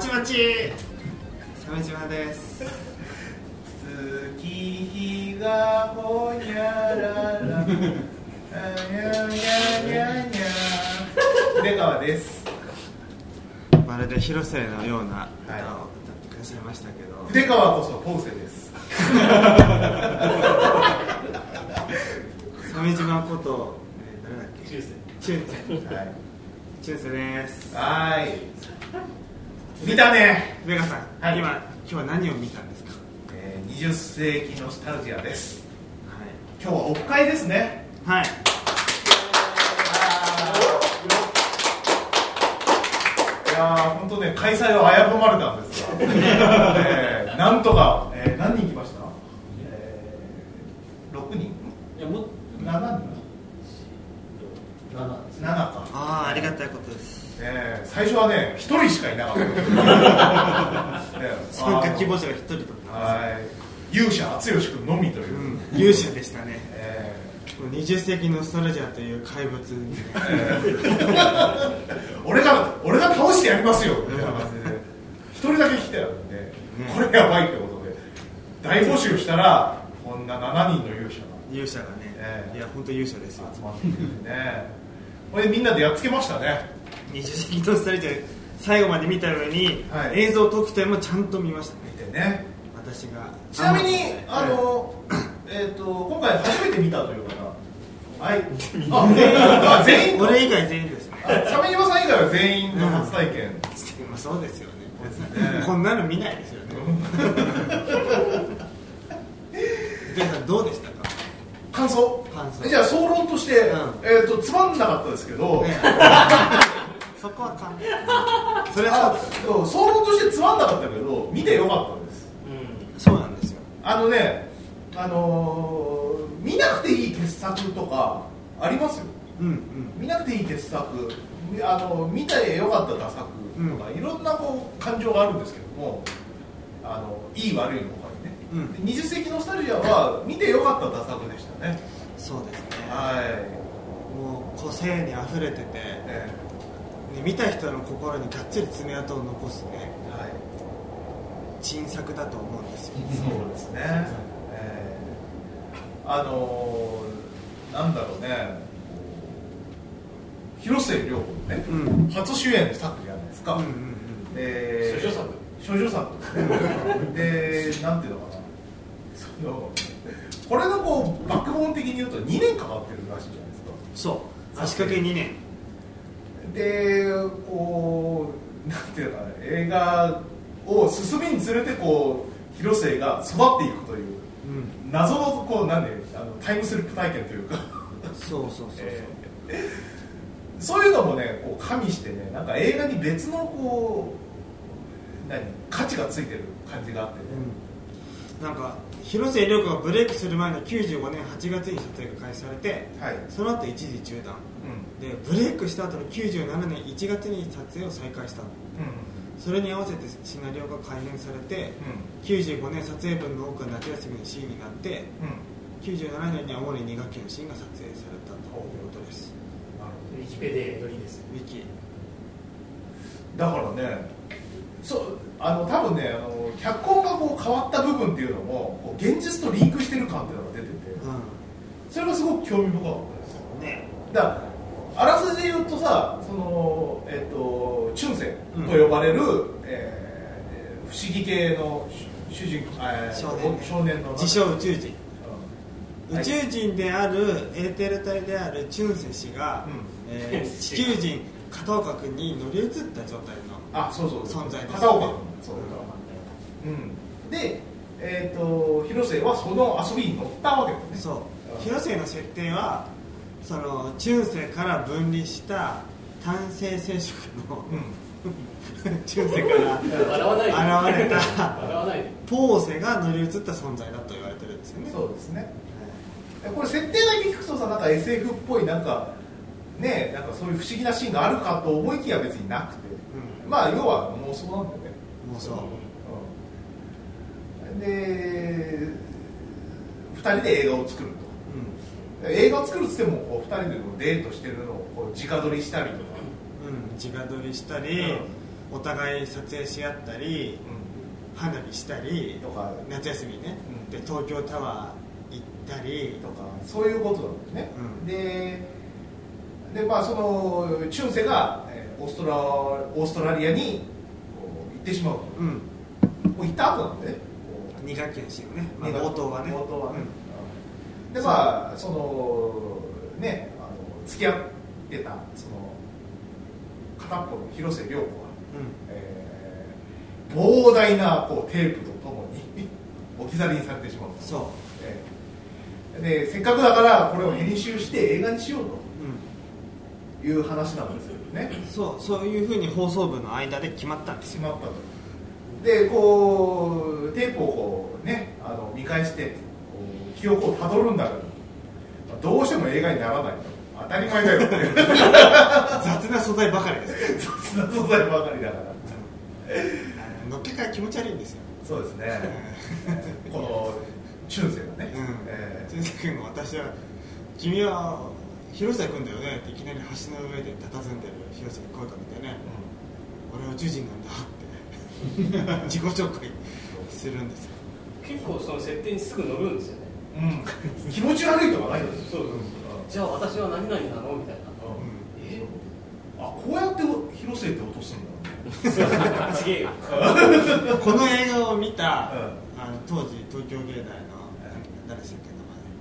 ちまち鮫島です。 月日がほにゃららにゃにゃにゃにゃ出川です。 まるで広末のような歌を歌ってくださいましたけど、 筆川こそポーセです。 鮫島こと、誰だっけ？中世。 はい。 中世です。 はい。見たね。 ベガさん、 はい、 今日は何を見たんですか ？20世紀ノスタルジアです。 はい。 今日はオフ会ですね。 はい。 いやー、本当ね、開催は危ぶまれたんですが、なんとか、何人来ました？6人？ いや、もっと 7人？7か。 ああ、ありがたいことです。 最初はね、1人しかいなかった参加希望者が1人とか、 はい、勇者厚吉君のみという、 勇者でしたね。20世紀ノスタルジアという怪物に、 俺が倒してやりますよみたいな感じで1人だけ来てたんで、これやばいってことで大募集したら、こんな7人の勇者がね、いや本当勇者ですよ。 集まってきてね、これでみんなでやっつけましたね。 20世紀ノスタルジア最後まで見た上に、はい、映像特典もちゃんと見ましたね。 見てね。 私がちなみに今回初めて見たという方、はい、全員俺以外全員ですね。 鮫島さん以外は全員の初体験、 まあそうですよね。こんなの見ないですよね。皆さんどうでしたか？ 感想じゃあ総論として、つまんなかったですけど、 そこはそれは総論としてつまんなかったけど見てよかったです。 そうなんですよ。 見なくていい傑作とかありますよ。見なくていい傑作、見てよかった打作とか、いろんな感情があるんですけども、いい悪いの他にね、20世紀ノスタルジアは見てよかった打作でしたね。 そうですね。 はい。 もう個性にあふれてて、見た人の心にがっつり爪痕を残すね、珍作だと思うんですよ。 そうですね。なんだろうね、広末涼子のね、初主演作じゃないですか。処女作で、なんていうのかな、これのバックボーン的に言うと2年かかってるらしいじゃないですか。 そう足掛け2年で、なんていうのかな、映画を進みにつれて広末が育っていくという、謎のタイムスリップ体験というかそうそういうのもね加味してね、なんか映画に別の価値がついてる感じがあってね、 なんか広末涼子がブレイクする前の95年8月に撮影が開始されて、その後一時中断、でブレイクした後の97年1月に撮影を再開したの、それに合わせてシナリオが改編されて、95年撮影分の多くが夏休みのシーンになって、97年には主に2学期のシーンが撮影されたということです。 ウィキペディアよりです。 ウィキだからね、多分ね、脚本が変わった部分っていうのも現実とリンクしてる感っていうのが出てて、それがすごく興味深かったですよね。だからあらすじで言うとさ、チュンセと呼ばれる、不思議系の少年の自称宇宙人、宇宙人であるエーテル体であるチュンセ氏が、地球人片岡君に乗り移った状態の存在です、 片岡君で、広末はその遊びに乗ったわけですね。 広末の設定はその中世から分離した単性生殖の、中世から現れたポーセが乗り移った存在だと言われてるんですよね。 そうですね。これ設定だけ聞くとさ、なんか SF っぽいなんかそういう不思議なシーンがあるかと思いきや別になくて、まあ要は妄想なんだよね。 妄想。 で、2人で映画を作ると、映画を作るっつっても2人でデートしてるのを直撮りしたりとか、 直撮りしたり、 お互い撮影し合ったり、花火したりとか、 夏休みね、で東京タワー行ったりとか、そういうことなんですね、でまあそのチュンセがオーストラリアに行ってしまう、もう行った後なんでね、 2学期のシーンね、冒頭はね、 でまあそのね、付き合ってたその片っぽの広瀬涼子は、膨大なこうテープとともに置き去りにされてしまう。 そう、 でせっかくだからこれを編集して映画にしようという話なんですよね。 そういうふうに放送部の間で決まったんですよ。 でこうテープをこうね見返して記憶をたどるんだけど、どうしても映画にならないと当たり前だよっていう雑な素材ばかりです。 雑な素材ばかりだからのっけから気持ち悪いんですよ。 そうですねこのチュンセがね、 チュンセ君が私は君は広瀬君だよねっていきなり橋の上で佇んでる広瀬に声かけてね、俺は宇宙人なんだって自己紹介するんですよ。 結構その設定にすぐ乗るんですよね。 気持ち悪いとかないんですよ。 そうじゃあ私は何々なのみたいな。 こうやって広瀬って落とすんだ。 違えよ。 この映画を見た、当時東京芸大の誰でしたっけ、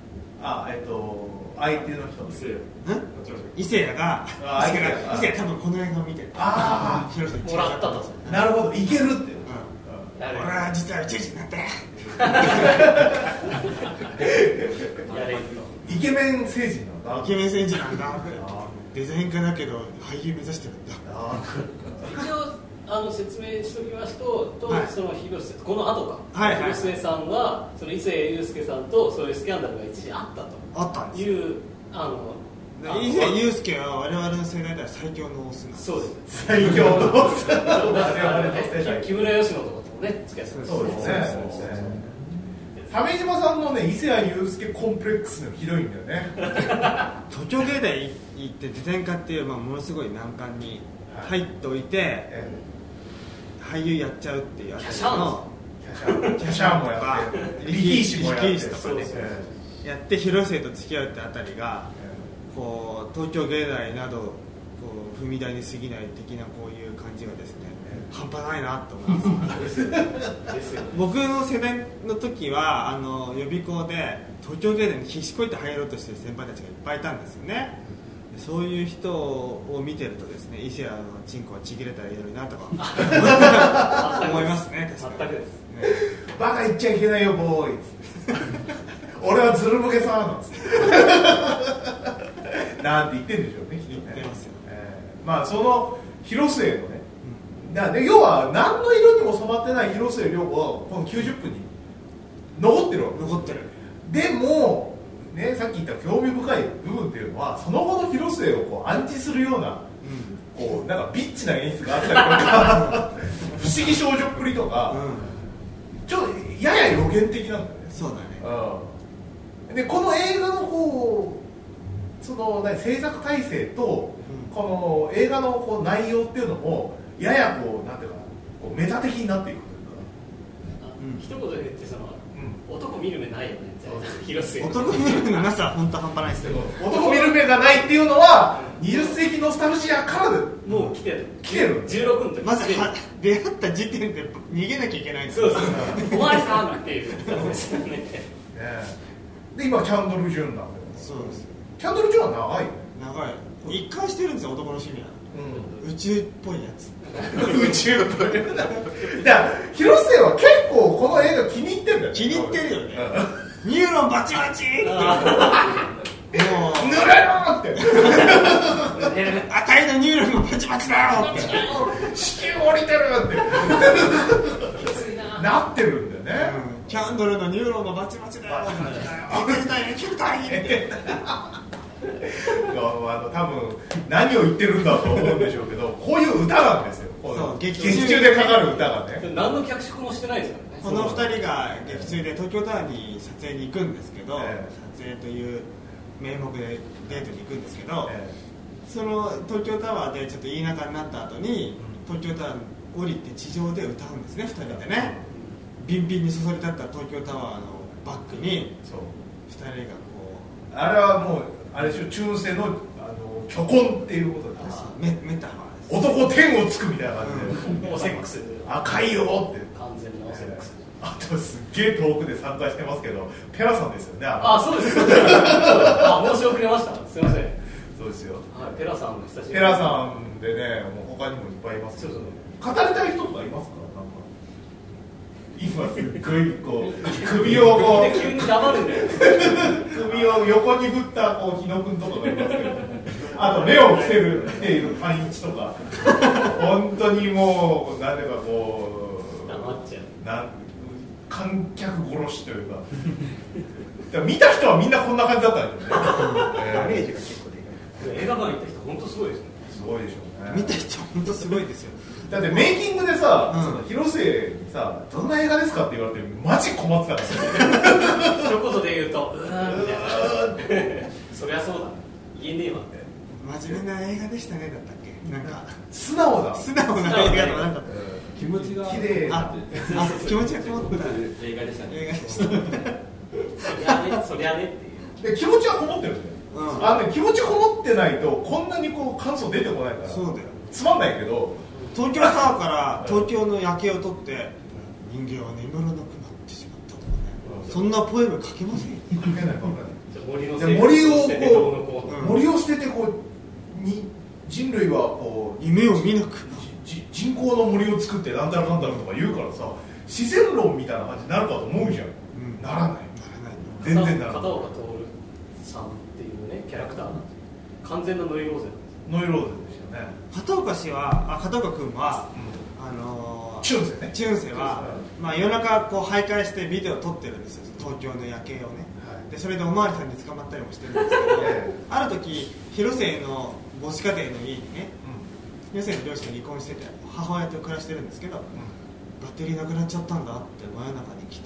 相手の人伊勢谷が伊勢谷多分この映画を見てる。広瀬にもらったと。 なるほど、いけるって。 俺は実は宇宙人なんだよ。 イケメン星人なんだ。 イケメン星人なんだ。デザイン科だけど俳優目指してるんだ。 一応説明しておきますと、その広瀬この後か、広瀬さんはその伊勢祐介さんとそういうスキャンダルが一時あったという伊勢祐介は我々の世代では最強のオスなんです。 そうです。 最強のオス。 木村佳乃とかともね付き合ってた。 そうですね。鮫島さんのね、伊勢谷友介コンプレックスのひどいんだよね。 東京芸大行ってデザイン科っていう、ものすごい難関に入っておいて、俳優やっちゃうっていうあたりのキャシャーもやって、力士もやって、 とかね、やって広瀬と付き合うってあたりが、こう東京芸大などこう踏み台に過ぎない的なこういう感じがですね、半端ないなと思います僕の世代の時は予備校で東京芸大に必死こいて入ろうとしてる先輩たちがいっぱいいたんですよね。そういう人を見てるとですね、伊勢谷のチンコはちぎれたらいいのになとか思いますね。 全くです、 バカ言っちゃいけないよボーイ俺はズル向けさなんですなんて言ってるんでしょうね。 言ってますよ、 まあその広末のね、要は何の色にも染まってない広末涼子はこの90分に残ってるわけ。 残ってる。 でもね、さっき言った興味深い部分っていうのは、その後の広末をこう暗示するような、こうなんかビッチな演出があったりとか不思議少女っぷりとか、ちょっとやや予言的なんだよね。 そうだね。 でこの映画のこうその制作体制と、この映画のこう内容っていうのもややこうなんていうかこうメタ的になっていくというか、一言で言ってその、男見る目ないよね。広瀬男見る目のなさは本当半端ないですけど、 男見る目がないっていうのは20世紀ノスタルジアからでもう来てる16の時まず出会った時点で逃げなきゃいけないんですよ。そうお前さんっていうで今キャンドル・ジュンなんだよ。 そうです。 キャンドル・ジュンは長いよね。 長い。一貫してるんですよ、男の趣味は。宇宙っぽいやつ。 宇宙っぽいやつだから広瀬は結構この映画気に入ってんだよ。 気に入ってるよね。ニューロンバチバチってもう濡れろってあたいのニューロンがバチバチだよって子宮降りてるってなってるんだよね。 キャンドルのニューロンがバチバチだよって切りたい切りたいって多分何を言ってるんだと思うんでしょうけど、こういう歌なんですよ。劇中でかかる歌がね。 何の脚色もしてないですからね。 この2人が劇中で東京タワーに撮影に行くんですけど、撮影という名目でデートに行くんですけど、その東京タワーでちょっと言い仲になった後に東京タワー降りて地上で歌うんですね、2人でね。ビンビンにそそり立った東京タワーのバックに2人がこう、あれはもうあれでしょ、中世の虚婚っていうことです。 メタファーです。男天をつくみたいな感じで、 オセックス赤いよって完全なオセックス。 あとすっげえ遠くで参加してますけど、ペラさんですよね。 そうです。申し遅れました。すみません。 そうですよ。 ペラさんの久しぶり。 ペラさんでね、もう他にもいっぱいいますけど、語りたい人とかいますか？今すっごいこう首をこう急に黙るんだよ。 首を横に振ったこう日野君とかがいますけど、あと目を伏せるっていうパンイチとか、本当にもう何ていうかこう黙っちゃう。 観客殺しというか、見た人はみんなこんな感じだったんですよね。 ダメージが結構でかい。 映画館行った人本当すごいですね。 すごいでしょうね。 見た人本当すごいですよ。 だってメイキングでさ、その広末にさ、どんな映画ですかって言われてマジ困ってたから一言で言うとみたいな。そりゃそうだ、言えねえわって。 真面目な映画でしたね、だったっけ。なんか素直な映画とかなんか気持ちが綺麗な気持ちがこもった映画でしたね。 映画でした。 そりゃねっていう。 で気持ちはこもってるんだよ。気持ちこもってないとこんなにこう感想出てこないから。 そうだよ。 つまんないけど。 東京タワーから東京の夜景を撮って人間は眠らなくなってしまったとかね、そんなポエム書けませんよ。 書けない。 森を捨ててこうに人類はこう夢を見なく人工の森を作ってなんたらかんたらとか言うからさ、自然論みたいな感じになるかと思うじゃん。ならない。全然ならない。 片岡徹さんっていうねキャラクターなんですよ。完全なノイローゼ。 ノイローゼでしたよね。 片岡君は、 チュンセね。 チュンセは、夜中こう徘徊してビデオを撮ってるんですよ、東京の夜景をね。でそれでおまわりさんに捕まったりもしてるんですけど、ある時広末の母子家庭の家にね、広末の両親が離婚してて母親と暮らしてるんですけど、バッテリーなくなっちゃったんだって真夜中に来て、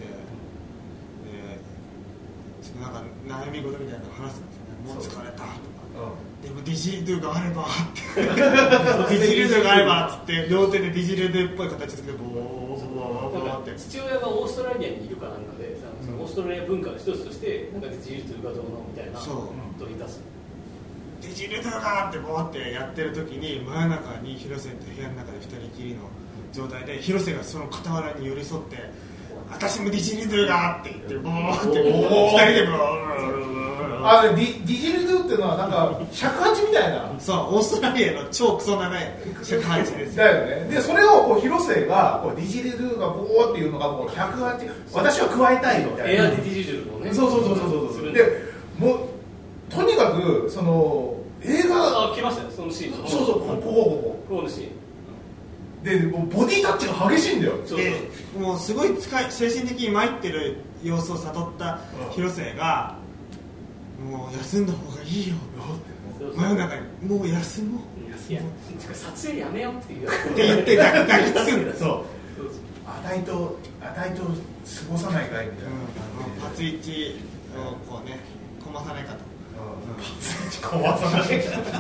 なんか悩み事みたいなの話すんですよね。もう疲れたとか、でもディジリドゥがあればってディジリドゥがあればっつって両手でディジリドゥっぽい形でボーって父親がオーストラリアにいるかなんかでそのオーストラリア文化の一つとしてなんかディジリドゥがどうのみたいな取り出す。 ディジリドゥがってボーってやってる時に真夜中に広瀬と部屋の中で二人きりの状態で広瀬がその傍らに寄り添って私もディジリドゥがって言ってボーって二人でボーディジリドゥっていうのはなんか尺八みたいな。 そう、オーストラリアの超クソ長い尺八ですだよね。でそれをこう広瀬がこうディジリドゥがボーっていうのがこう108私は加えたいみたいな。 エアディジルをね。 そうでもうとにかくその映画来ましたよそのシーン。 そうここのシーン。 でもうボディタッチが激しいんだよ。 でもうすごい精神的に参ってる様子を悟った広瀬が、もう休んだ方がいいよ真夜中にもう休もう撮影やめようって言って抱きつくんだ。 そうあたいと過ごさないかいみたいな、 パツイチをこうねこまさないかと、 パツイチこまさない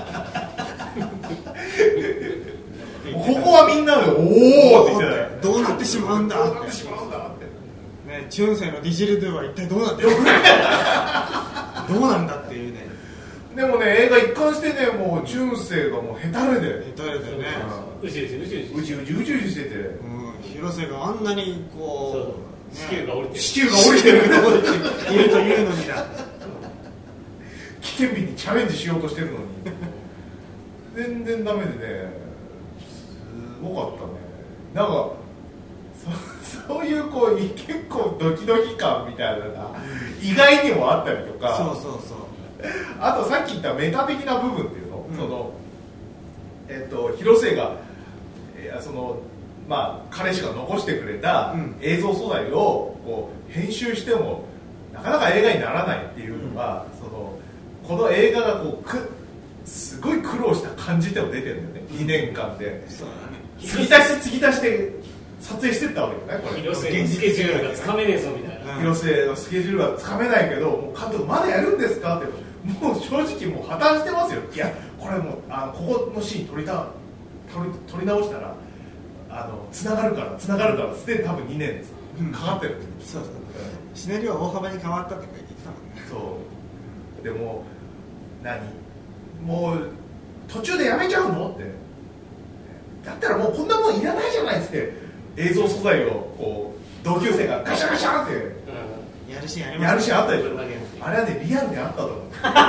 ここはみんなでおおって言ってどうなってしまうんだってね、チュンセのディジルドゥは一体どうなってるどうなんだっていうね。 でもね映画一貫してねもうチュンセがもうヘタレでね、 うじしてて、 広瀬があんなにこう子宮が降りてるいるというのにだ危険日にチャレンジしようとしてるのに全然ダメでね、すごかったね。なんかそういうこう結構ドキドキ感みたいなのが意外にもあったりとか、 そうあとさっき言ったメタ的な部分っていうの、その広末がその彼氏が残してくれた映像素材をこう編集してもなかなか映画にならないっていうのが、この映画がこうすごい苦労した感じでも出てるんだよね。2年間で継ぎ足して撮影してったわけだね。これ広末のスケジュールがつかめねえぞみたいな、 広末のスケジュールがつかめないけどもう監督まだやるんですかってもう正直もう破綻してますよ。いやこれもうここのシーン撮り直したらつながるからっつって多分2年ですかかってるんです。 そうそう、シナリオは大幅に変わったって言ってたもんね。 そうでももう途中でやめちゃうのって、だったらもうこんなもんいらないじゃないっつって映像素材をこう同級生がガシャガシャって、 やるシーンあったでしょ。あれはねリアルであったと思う。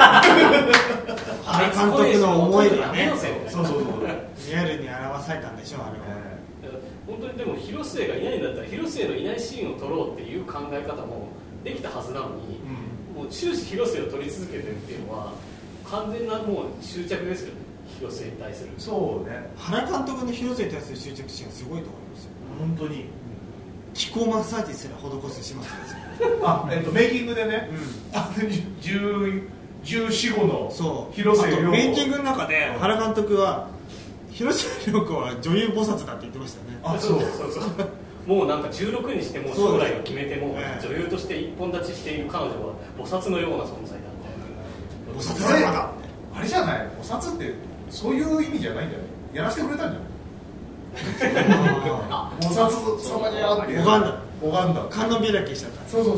原監督の思いがね、 そうリアルに表されたんでしょう、あれは。 本当にでも広末がいないんだったら広末のいないシーンを撮ろうっていう考え方もできたはずなのに、もう終始広末を撮り続けてるっていうのは完全なもう執着ですよね、広末に対する。 そうね、 原監督の広末に対する執着心はすごいと思いますよ。 本当に気候マッサージすら施すしますよ。 メイキングでね、14、15の広末涼子、 メイキングの中で原監督は広末涼子は女優菩薩だって言ってましたね。 そうもうなんか16にしても将来を決めても女優として一本立ちしている彼女は菩薩のような存在だみたいな。菩薩様だ。 あれじゃない、菩薩ってそういう意味じゃないんじゃない、やらせてくれたんじゃない。菩薩様に会って拝んだ観音開きしちゃった。 そう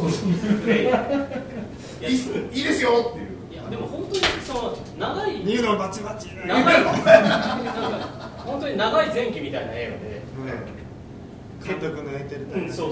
いいですよっていう。 いやでも本当にその長いニューロバチバチ本当に長い前期みたいな映画で、監督のエーテルタイム、 そう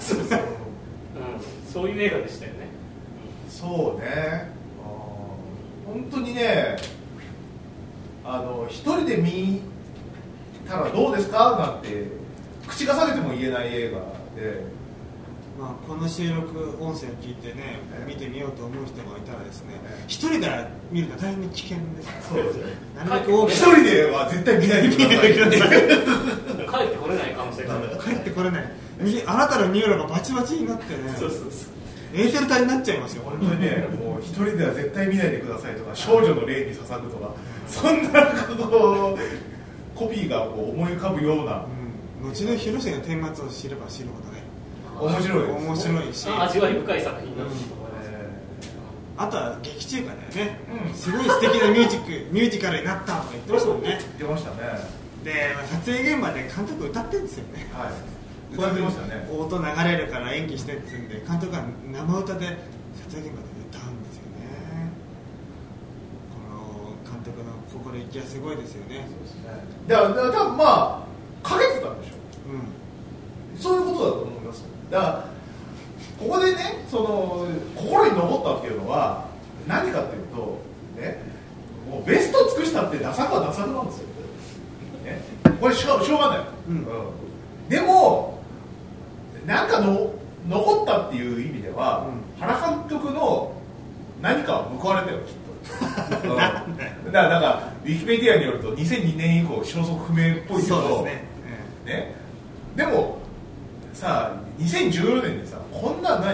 そういう映画でしたよね。 そうね、本当にね、一人で見たらどうですかなんて口が裂けても言えない映画で、 この収録音声を聞いてね、見てみようと思う人がいたらですね、一人で見るのは大変危険です。 そうですね。 一人では絶対見ないでください。 帰ってこれない可能性がある。 帰ってこれない。あなたのニューロがバチバチになってね。エーテル体になっちゃいますよ。 本当にね、もう一人では絶対見ないでくださいとか、少女の霊に捧ぐとか、そんなコピーが思い浮かぶような。 後の広瀬の顛末を知れば知るほどね。 面白いし、 味わい深い作品だと思います。 あとは劇中歌だよね。すごい素敵なミュージカルになったとか言ってましたもんね。 言ってましたね。 で、撮影現場で監督歌ってるんですよね。 はい。歌ってましたね。 音流れるから演技してって言うんで、監督が生歌で撮影現場で歌うんですよね。この監督の心意気はすごいですよね。 そうですね。だから多分かけてたんでしょ。そういうことだと思います。だからここでね、心に残ったっていうのは何かっていうとね、もうベストを尽くしたってダサくはダサくなんですよ、ね、これしょうがない、でもなんか残ったっていう意味では、原監督の何かは報われたよきっと。だからなんかウィキペディアによると2002年以降消息不明っぽいけど、 そうですね、でもさあ2014年にさ、こんな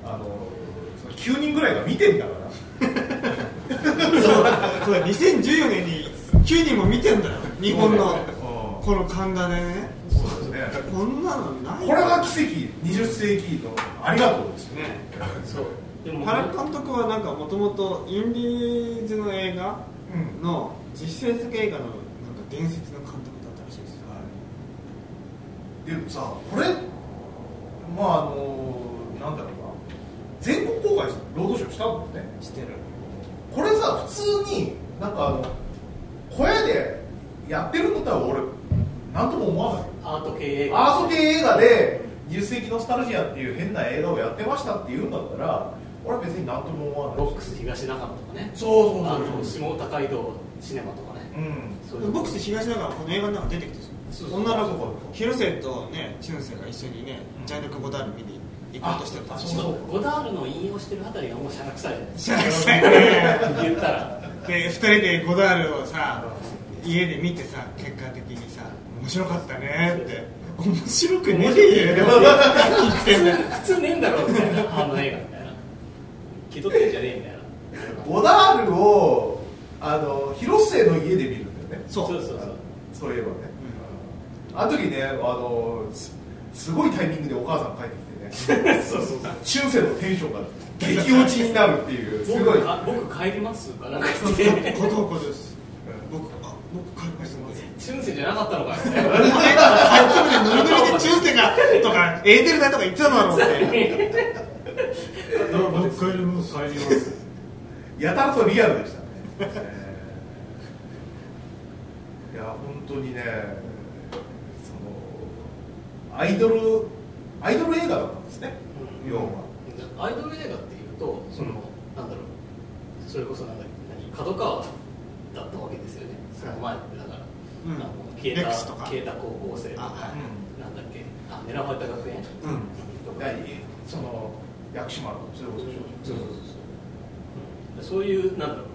9人ぐらいが見てんだからそうだ、2014年に9人も見てんだよ、日本のこの神田でね。 そうですね、 こんなのない。 これが奇跡、20世紀のありがとうですね。 そうでも原監督はなんかもともとインディーズの映画の実践的映画のなんか伝説の監督だったらしいです。 でもさ、これなんだろうな、全国公開ロードショーしたんだよね。 してる。 これさ、普通になんか小屋でやってるんだったら俺なんとも思わない。 アート系映画で20世紀ノスタルジアっていう変な映画をやってましたっていうんだったら、俺は別になんとも思わない。 ロックス東中野とかね。 そう下高井戸シネマとかね。 ボックス東中野はこの映画の中出てきてる。女の子、広瀬とね、チュンセが一緒にね、ジャンルク・ゴダール見に行こうとしてた。 ゴダールの引用してるあたりがもうシャラ臭いじゃないですか。シャラ臭い言ったら。 で、2人でゴダールをさ、家で見てさ、結果的にさ、面白かったねって。面白くねえよ。 普通ねえんだろうみたいな、あの映画みたいな。気取ってんじゃねえみたいな。 ゴダールを広末の家で見るんだよね。 そういえばね。あの時ね、すごいタイミングでお母さん帰ってきてね、チュンセのテンションが激落ちになるっていう。すごい。 僕帰りますかなんか言って。 片岡です。僕帰ります。 チュンセじゃなかったのかよ。 YouTube でぬるぬるで中世がとかエーテルだとか言ってただろうって帰りますやたらとリアルでしたねいや本当にねそのアイドル映画だったんですね、要はアイドル映画っていうとその、なんだろう、それこそ角川だったわけですよね、その前ってだから、消えた高校生とか、なんだっけ、狙われた学園とか、 その薬師丸とかそういうことでしょ。 そういうなんだろう、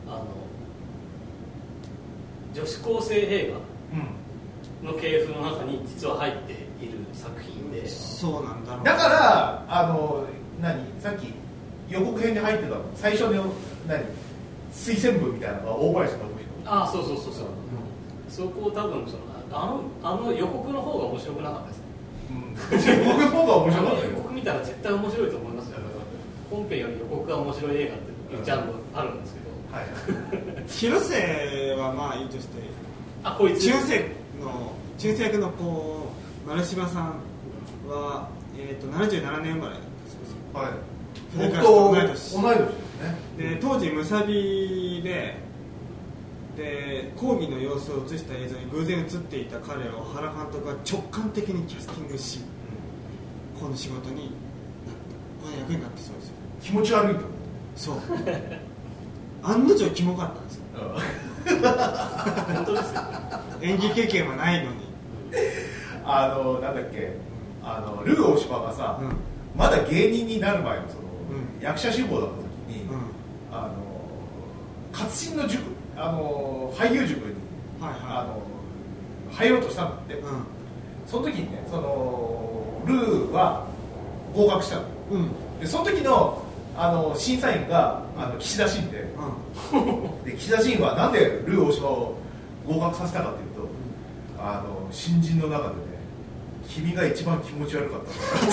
女子高生映画の系譜の中に実は入っている作品で、 そうなんだろう。 だからさっき予告編に入ってたの最初の推薦文みたいなのが大林信彦。 そう、そこを多分あの予告の方が面白くなかったですね。 予告の方が面白かった。 予告見たら絶対面白いと思いますよ。本編より予告が面白い映画っていうジャンルあるんですけど、 広瀬はまあいいとして、 こいつ中世役の丸島さんは77年生まれなんですよ。 はい。 同い年ですね。 で当時ムサビで講義の様子を映した映像に偶然映っていた彼を原監督が直感的にキャスティングし、この仕事になった、この役になってそうですよ。 気持ち悪いと。 そう案の定キモかったんですよ。 本当ですよ。 演技経験はないのになんだっけ、ルー大島がさ、まだ芸人になる前の役者志望だった時に、活心の塾、俳優塾に、入ろうとしたんだって、その時にね、ルーは合格したの、でその時の審査員が岸田真で、岸田真はなんでルー大島を合格させたかというと、新人の中でね、君が一番気持ち悪か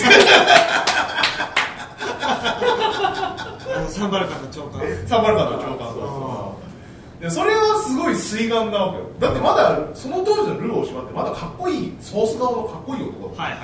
ったサンバルカンの長官でそれはすごい水眼なわけよ。だってまだその当時のルー大島ってまだかっこいいソース顔のかっこいい男だった、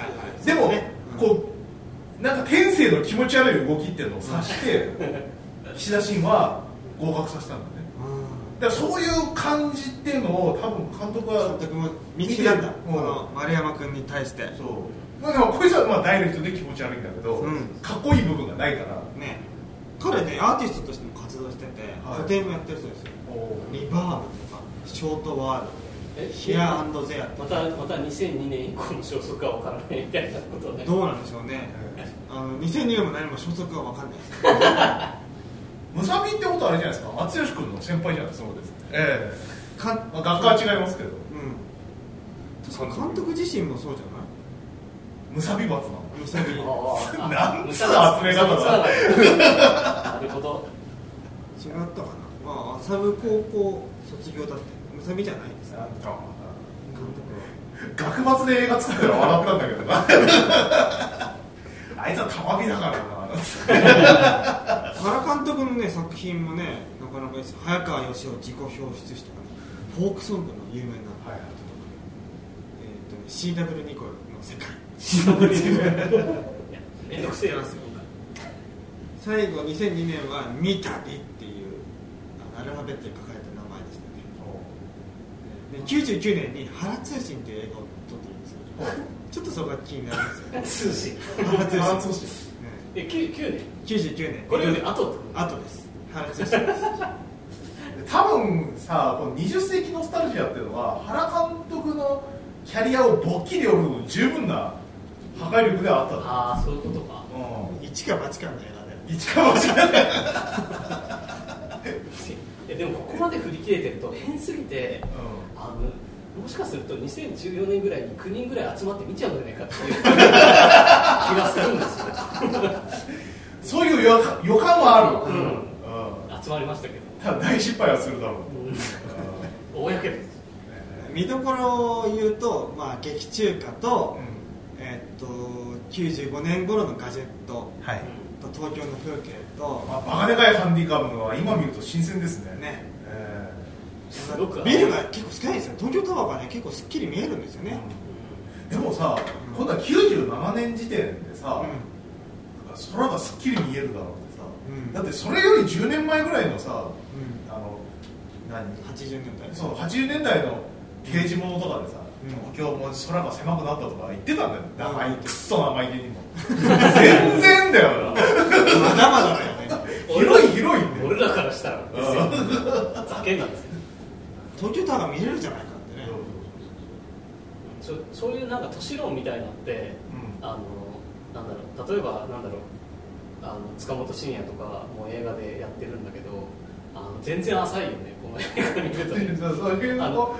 でもなんか天性の気持ち悪い動きっていうのを察して岸田真は合格させたんだね。だからそういう感じっていうのを多分監督も見つけたんだ、この丸山君に対して。 そうでもこいつはダイレクトで気持ち悪いんだけど、かっこいい部分がないからね。彼ね、アーティストとしても活動してて、個展もやってるそうですよ。リバーブとかショートワールド、ヒア&ゼアとか、 また2002年以降の消息が分からないみたいなことね。 どうなんでしょうね。2002年も何も消息が分かんないです。 ムサビってことはあれじゃないですか、松吉君の先輩じゃないですか。そうです。学科は違いますけど、 確か監督自身もそうじゃない？ ムサビ罰なの。 ムサビなんつう集め方だ。 なるほど。 違ったかな。サブ高校卒業だってムサビじゃないですか。監督は学閥で映画作ったら笑ったんだけどな。あいつはたまびだからな。 原監督のね作品もねなかなかいいです。早川義雄自己表出史とかね、フォークソングの有名な、CW ニコルの世界。 めんどくせえな。 最後2002年はミタビっていうアルファベットで書かれた名前でしたね。で99年に原通信っていう映画を撮ってるんですよ。ちょっとそこが気になるんですよ。 通信。 原通信。 99年。 99年。 これより後です。原通信です。 多分さ、この20世紀ノスタルジアっていうのは原監督のキャリアをぼっきり折るの十分な破壊力ではあった。 そういうことか。 一か八かの映画で。 一か八か。 でもここまで振り切れてると変すぎて、もしかすると2014年ぐらいに9人ぐらい集まって見ちゃうんじゃないかっていう気がするんですよ。 そういう予感はある。 集まりましたけど。 ただ大失敗はするだろう。 公です。 見どころを言うと、劇中歌と、95年頃のガジェット、と東京の風景と、 バカでかいハンディカムは今見ると新鮮ですね。 ビルが結構少ないですよ。東京タワーがね結構すっきり見えるんですよね。 でもさ、今度は97年時点でさ、空がすっきり見えるだろうってさ、だってそれより10年前ぐらいのさ、 80年代そう80年代の刑事物とかでさ、東京も空が狭くなったとか言ってたんだよ、生意気、くっそ生意気にも全然だよな、 まだまだだよね広いんだよ、 俺らからしたらざけんなんですよ。 東京タワーが見れるじゃないかってね。 そういうなんか都市論みたいなのって、なんだろう、例えばなんだろう、塚本慎也とかも映画でやってるんだけど、全然浅いよね、この映画見るとね。 そういうの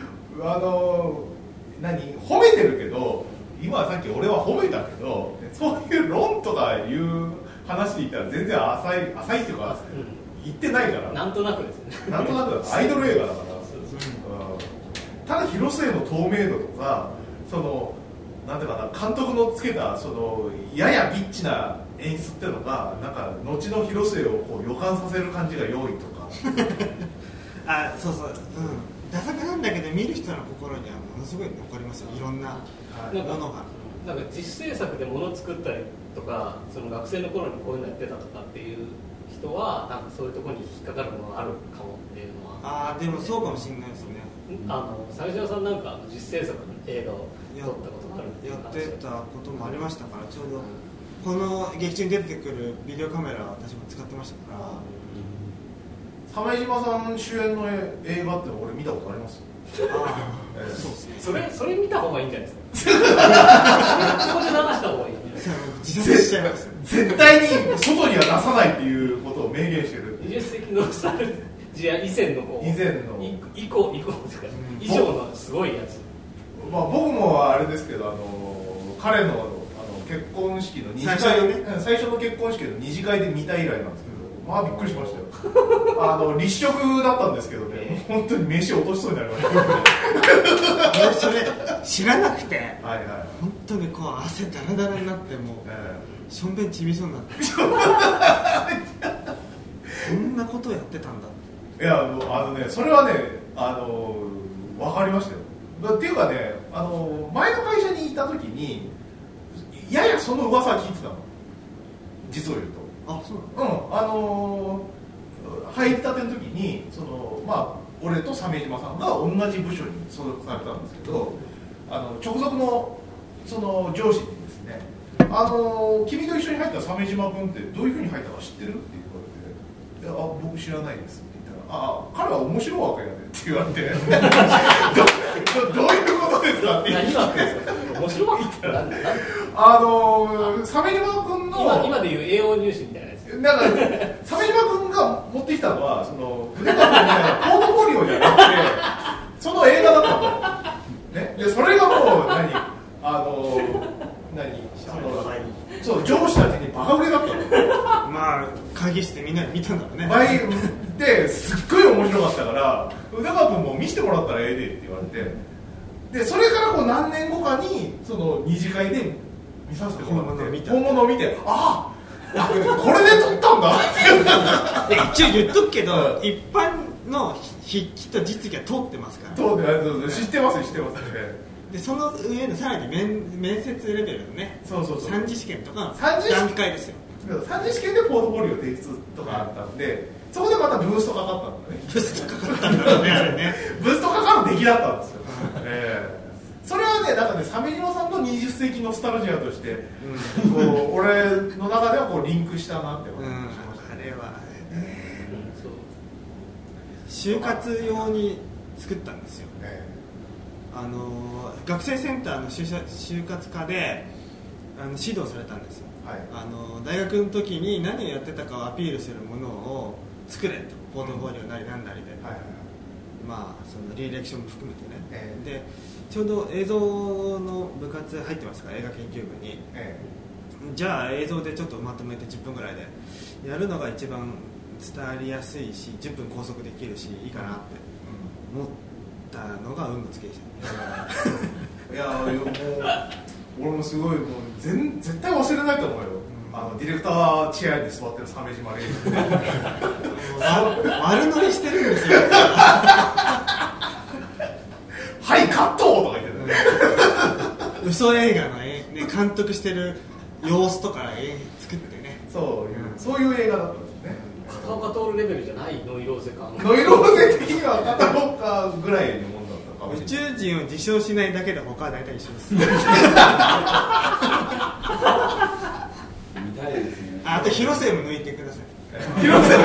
褒めてるけど、今さっき俺は褒めたけど、そういう論とかいう話で言ったら全然浅いっていうか、言ってないから。 なんとなくですね。 なんとなくアイドル映画だから。ただ広末の透明度とか、そのなんていうかな、監督のつけたそのややビッチな演出っていうのが、なんか後の広末をこう予感させる感じが良いとかそうそう、ダサくなんだけど見る人の心にはものすごい残りますよ、いろんなものが。 なんか実制作で物を作ったりとか、その学生の頃にこういうのやってたとかっていう人は、なんかそういうところに引っかかるものがあるかもっていうのは。 でもそうかもしれないですね。 最初さんなんか実制作の映画を撮ったことがあるっていうやってたこともありましたから、ちょうどこの劇中に出てくるビデオカメラは私も使ってましたから。 鮫島さん主演の映画って俺見たことありますよ。 そうですね。 それ見た方がいいんじゃないですか。ここで流した方がいい。 自殺しちゃいます。 絶対に外には出さないっていうことを明言してる。 20世紀のスタルジア以前の以降以上のすごいやつ。 僕もあれですけど、彼の結婚式の二次会、最初の結婚式の二次会で見た以来なんですけど、びっくりしましたよ。立食だったんですけどね、本当に飯落としそうになりましたそれ知らなくて、本当にこう汗だらだらになってもうしょんべんちびそうになってこんなことをやってたんだって。 いやそれはね分かりましたよ。っていうかね、前の会社にいた時にややその噂は聞いてたの、実を言うと。そうなの？入りたての時に俺と鮫島さんが同じ部署に所属されたんですけど、直属のその上司にですね、君と一緒に入った鮫島君ってどういうふうに入ったか知ってるって言われて、僕知らないですって言ったら、彼は面白いわけやでって言われてどういうことですかって言って、 何がですか面白いわけって鮫島君の今でいう栄養入試みたいなやつ。 なんか鮫島君が持ってきたのはその筆川君みたいなポートフォリオじゃなくてその映画だったんだよ、ね、でそれがもうそう上司たちにバカ売れだったの。 会議室でみんなで見たんだろうね。 ですっごい面白かったから筆川君も見せてもらったらええでって言われて、でそれから何年後かにその二次会で見させてもらって本物を見て、これで撮ったんだって一応言っとくけど、一般の筆記と実技は通ってますから。 知ってますでその上のさらに面接レベルのね、三次試験とか段階ですよ。 三次試験でポートフォリオ提出とかあったんで、そこでまたブーストかかったんだね。 ブーストかかったんだろうね、あれね。 ブーストかかる出来だったんですよ。それはね、なんかね、鮫島さんの20世紀ノスタルジアとして、俺の中ではリンクしたなって思いました。 あれは就活用に作ったんですよ。学生センターの就活科で指導されたんですよ。大学の時に何をやってたかをアピールするものを作れと、ポートフォリオなりなんなりで、その履歴書も含めてね、でちょうど映像の部活入ってましたから、映画研究部に、じゃあ映像でちょっとまとめて10分ぐらいでやるのが一番伝わりやすいし、10分拘束できるしいいかなって思ったのが運のつけでしたね。 いやもう俺もすごい絶対忘れないと思うよ。ディレクターチェアに座ってる鮫島レイジ悪乗りしてるんですよ。 はいカットとか言って後ド映画の、ね、監督してる様子とか作ってね、 そういう映画だったんですね。 片岡徹レベルじゃないノイローゼ感。 ノイローゼ的には片岡ぐらいのもんだったかもしれない。 宇宙人を自称しないだけで他は大体一緒です。 見たいですね。 あと広末も抜いてください。 広末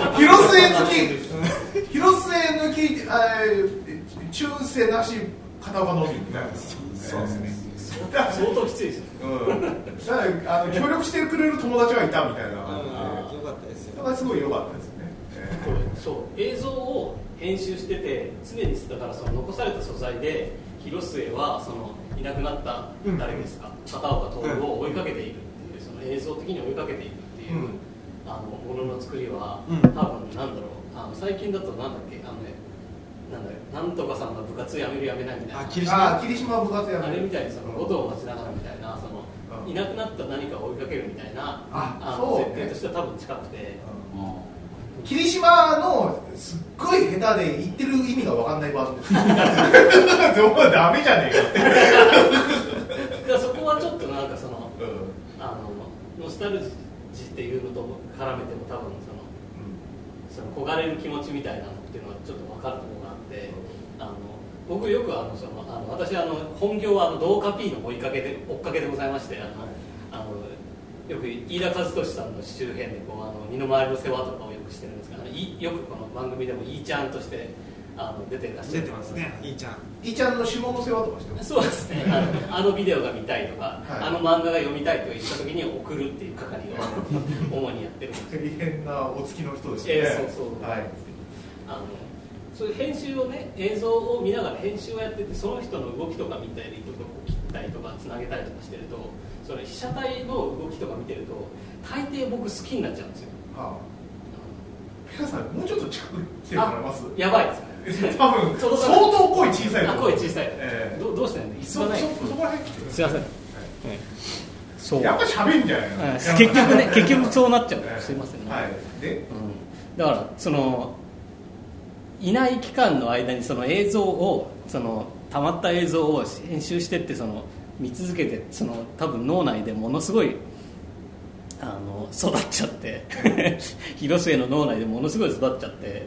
抜き中世なし片岡のみみたいな。 そうですね。 相当きついですよ。 だから協力してくれる友達がいたみたいな。 よかったですよ。 だからすごい良かったですね。 これそう映像を編集してて常にだからその残された素材で広末はそのいなくなった誰ですか、片岡徹を追いかけているっていうその映像的に追いかけているっていう、ものの作りは、多分なんだろう最近だとなんだっけなんとかさんが部活辞める辞めないみたいな霧島部活辞めるあれみたいにそのことを待ちながらみたいなその、いなくなった何かを追いかけるみたいな設定としては多分近くて、 霧島のすっごい下手で言ってる意味が分かんないバージョンですダメじゃねえかってそこはちょっとなんかその、ノスタルジーっていうのと絡めても多分その焦がれる気持ちみたいなのっていうのはちょっと分かるところがあって、僕よく私本業は同化 P の追っかけでございましてよく飯田和俊さんの周辺で身の回りの世話とかをよくしてるんですがよくこの番組でもいーちゃんとして出てらっしゃる。 出てますね、いーちゃん。 いーちゃんの下の世話とかしてます。 そうですね。ビデオが見たいとか、漫画が読みたいと言った時に送るっていう係を主にやってるんです。 大変なお付きの人ですね。 そう。そういう編集をね、映像を見ながら編集をやってて、その人の動きとか見たりとか切ったりとかつなげたりとかしてると、その被写体の動きとか見てると大抵僕好きになっちゃうんですよ。 ペガさんもうちょっと近く来てもらえます？ やばいですね。 多分相当声小さい。 声小さい。どうしてんの？ そこら辺来て。 すいません。そう。 やっぱ喋んじゃないの？ 結局そうなっちゃう。すいませんね。 で、 だからそのいない期間の間にその映像を溜まった映像を編集してって見続けて多分脳内でものすごい育っちゃって広末の脳内でものすごい育っちゃって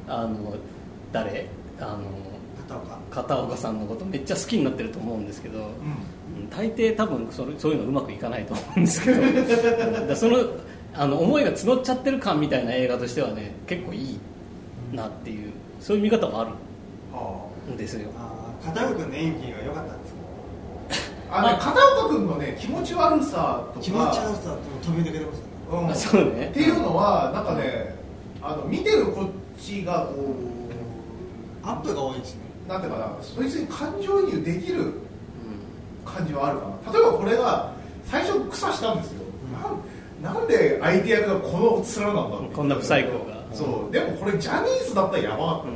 片岡さんのことめっちゃ好きになってると思うんですけど、大抵多分そういうのうまくいかないと思うんですけどだその思いが募っちゃってる感みたいな映画としてはね結構いいなっていうそういう見方もあるんですよ。 片岡君の演技が良かったんですか？片岡君のね気持ち悪さとか気持ち悪さと飛び抜けてますよね。そうね。 っていうのはなんかね見てるこっちがアップが多いですね。 なんていうかな、そいつに感情移入できる感じはあるかな。例えばこれが最初草したんですよ。なんで相手役がこの面なんだって。 こんな不細工が。 そう。でもこれジャニーズだったらやばかった。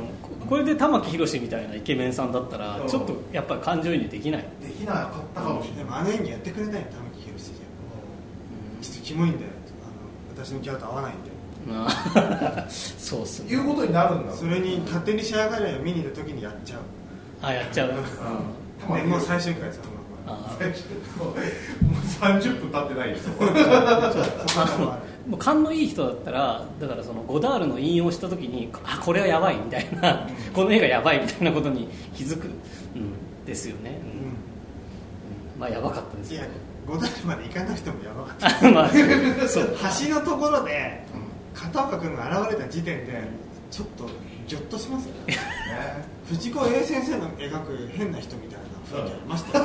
これで玉木宏みたいなイケメンさんだったらちょっとやっぱり感情移入できない。 できなかったかもしれない。 でも演技やってくれないよ玉木宏じゃん。ちょっとキモいんだよ。私のキャラと合わないんで。 そうっすね。 いうことになるんだ。 それに勝手に仕上がりを見に行った時にやっちゃう。 やっちゃう。 もう最終回ですよ。 もう30分経ってないですよ。 もう勘のいい人だったらだからゴダールの引用した時にこれはやばいみたいなこの映画やばいみたいなことに気づくですよね。まあやばかったですけど。 ゴダールまで行かなくてもやばかったです。そう橋のところで片岡君が現れた時点でちょっとギョッとしますよね。藤子 A 先生の描く変な人みたいな雰囲気ありましたよ。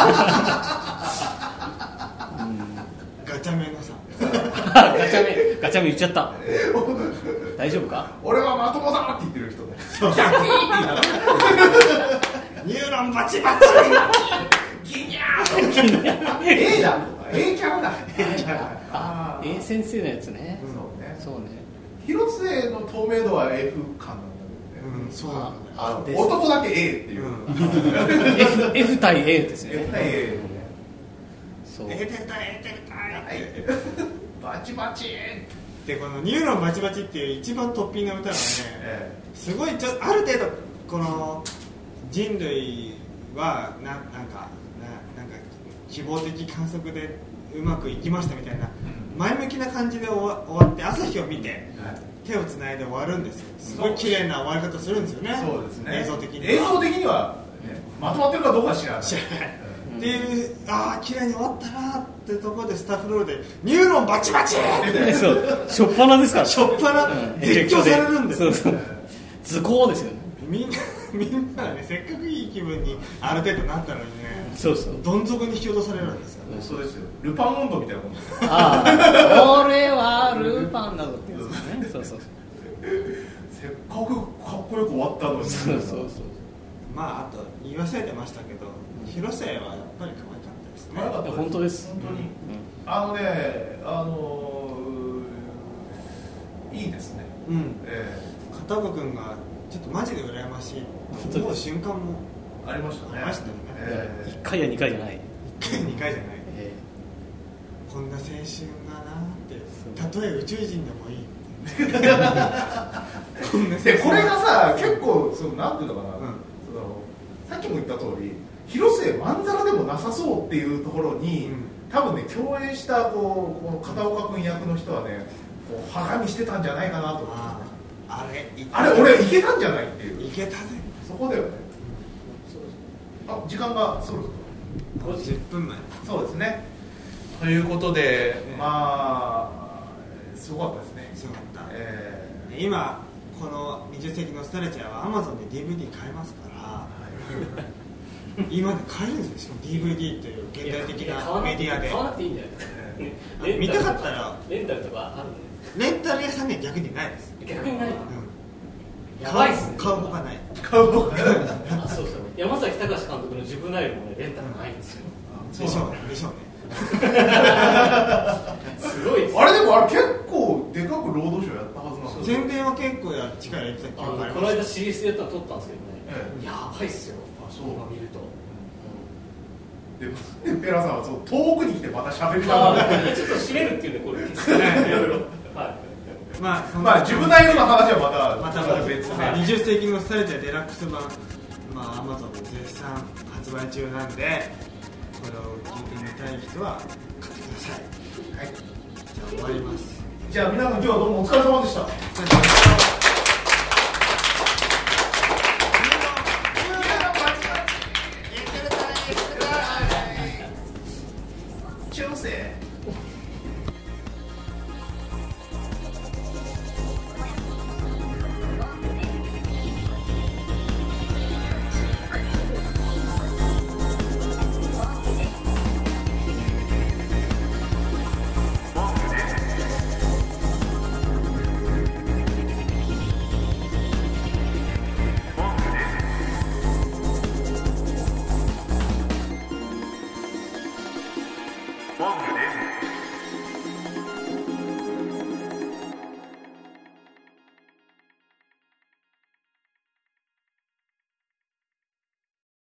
ガチャメのさガチャメ言っちゃった。大丈夫か？ 俺はまともだって言ってる人で。 そうキャッキーって言いながらニューロンバチバチギニャー A だ A キャラだ A 先生のやつね。 そうね。広末の透明度は F 感なんだけどね。 そうなんだ。男だけ A っていう。 F 対 A ですね。 F 対 A。 そう。 A 出た A 出た。 バチバチ。 でこのニューロンバチバチっていう一番トッピングの歌がね、すごいある程度この人類はなんか希望的観測でうまくいきましたみたいな前向きな感じで終わって朝日を見て手をつないで終わるんですよ。すごい綺麗な終わり方するんですよね。 そうですね。 映像的にはまとまってるかどうか知らないっていう、綺麗に終わったなってところでスタッフロールでニューロンバチバチってそうしょっぱなですからしょっぱな絶叫されるんですよ。 図工ですよね。 みんながねせっかくいい気分にある程度なったのにね、 そうどん底に引き落とされるんですよね。 そうですよ。ルパン温度みたいなもんです。 俺はルパンだぞってやつですね。そうせっかくかっこよく終わったのに。 そうまああと言い忘れてましたけど、広末はやっぱり可愛かったですね。 可愛かったです。 本当です。 本当に。いいですね。 片岡君がちょっとマジで羨ましいと思う瞬間もありましたね。 1回や2回じゃない。 1回2回じゃない。こんな青春がなって、たとえ宇宙人でもいいこれがさ結構なんていうのかな、さっきも言った通り広末まんざらでもなさそうっていうところに、多分ね共演したこの片岡君役の人はねはがみしてたんじゃないかなと思って、あれ俺いけたんじゃないっていう。 いけたぜ。 そこだよね。時間がそろそろ 50分前。 そうですね。ということで、まあすごかったですね。 すごかった。今この20世紀ノスタルジアは Amazon で DVD 買えますから、今で買えるんですよ。しかも DVD という現代的なメディアで。 買わなくていいんじゃないですか。 見たかったらレンタルとかあるんで。 レンタル屋さんには逆にないです。 逆にない。やばいっすね。 買うほかない。 そう山崎隆監督のジブナイルもねレンタルないんですよ。 でしょうね。 すごい。 あれでも結構でかくロードショーやったはずなんですよ。 宣伝は結構力入れてた記憶があります。 この間 CS でやったの撮ったんですけどね。やばいっすよ。そう見ると。 でペラさんは遠くに来てまた喋りながらちょっと締めるっていうんでこれ消すね。いろいろ。 まあ自分なりの話はまた別で、 20世紀ノスタルジアデラックス版、Amazon で絶賛発売中なんで、これを聞いてみたい人は買ってください。はい。じゃあ終わります。 じゃあ皆さん今日はどうもお疲れ様でした。 One.